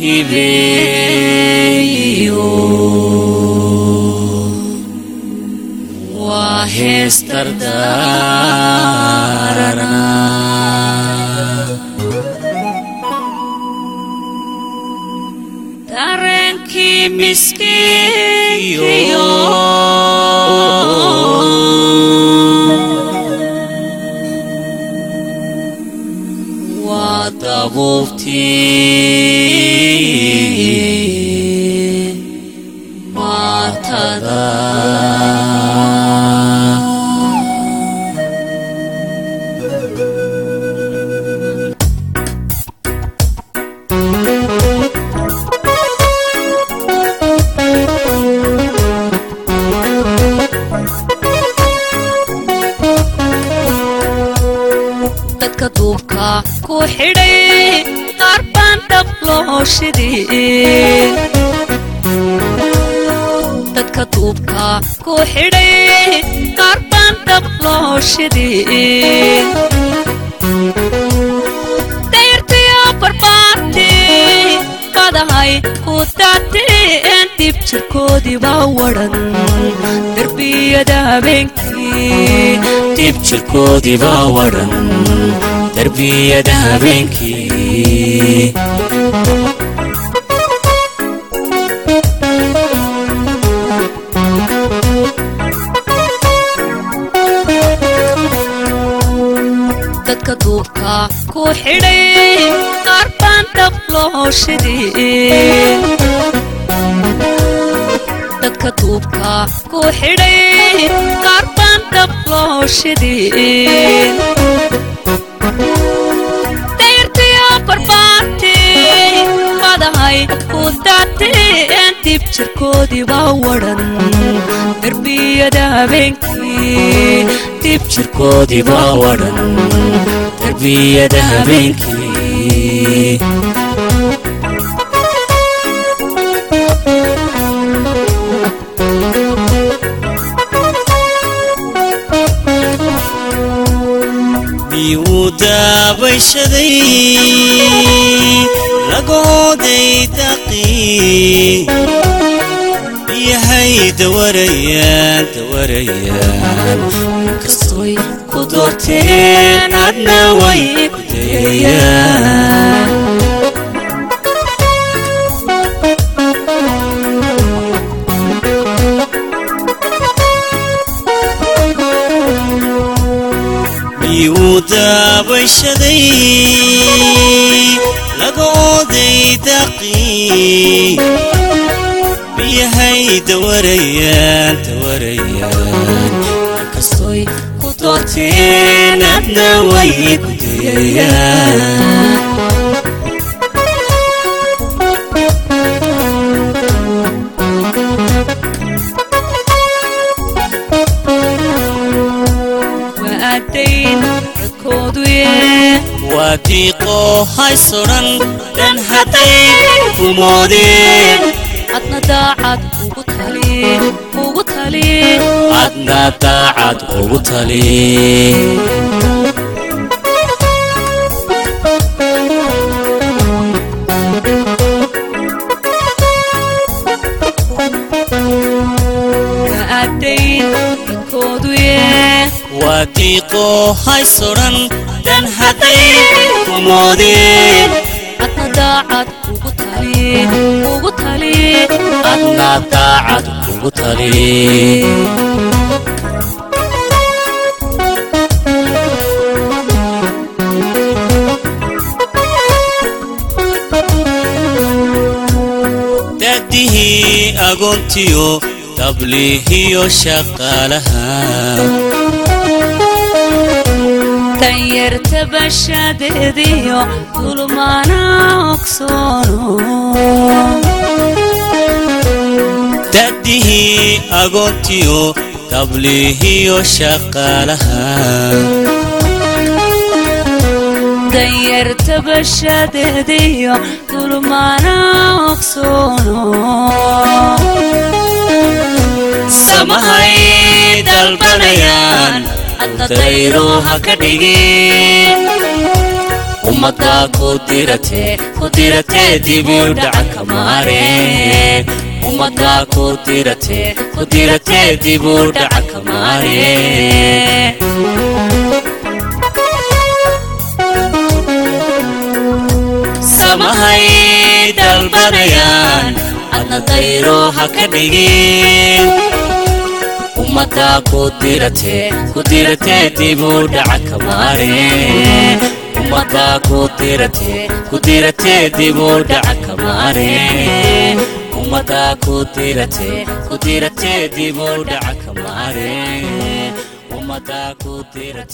hibeeyo waa hees dardaarana dareenkii miskiinkiyo waa dabuubtii maatada dadka duubka ku xidhay qaarbaan dhab loo shidin dadka duubka ku xidhay qaarbaan dhab loo shidin dayrtiyo barbaartii badahay ku daateen dib jirkoodii baa wadhan darbiyada habeenkii dib jirkoodii baa wadhan darbiyada habeenkii dadka duubka ku xidhay qaarbaan dhab loo shidin dadka duubka ku xidhay qaarbaan dhab loo shidin dayrtiyo barbaartii badahay ku daateen dib jirkoodii baa wadhan darbiyada habeenkii dib jirkoodii baa wadhan darbiyada habeenkii daabashaday lagooday daqii yahay dawarayaan kastoy ku doorteen adna way ku dayayaan daabashaday lagooday daqii yahay dawarayaan kastoy ku doorteen adna way ku dayayaan wadiiqo haysuran dan hadday kumoodeen adna daacad ugu tali adna daacad ugu tali wadiiqo haysuran dan hadday kumoodeen adna daacad ugu tali adna daacad ugu tali dadihii agoontiyo dablihiyo shaqaalaha danyarta bashadeediyo dulmaana ogsoono dadihii agoontiyo dablihiyo shaqaalaha danyarta bashadeediyo dulmaana ogsoono samahay dalbanayaan adna dayro ha ka dhigin ummadda ku dirate dib u dhaca kamaare ummadda ku dirate dib u dhaca kamaare samahay dalbanayaan adna dayro ha ka dhigin ummadda ku dirate dib u dhaca kamaare ummadda ku dirate dib u dhaca kamaare ummadda ku dirate dib u dhaca kamaare ummadda ku dirate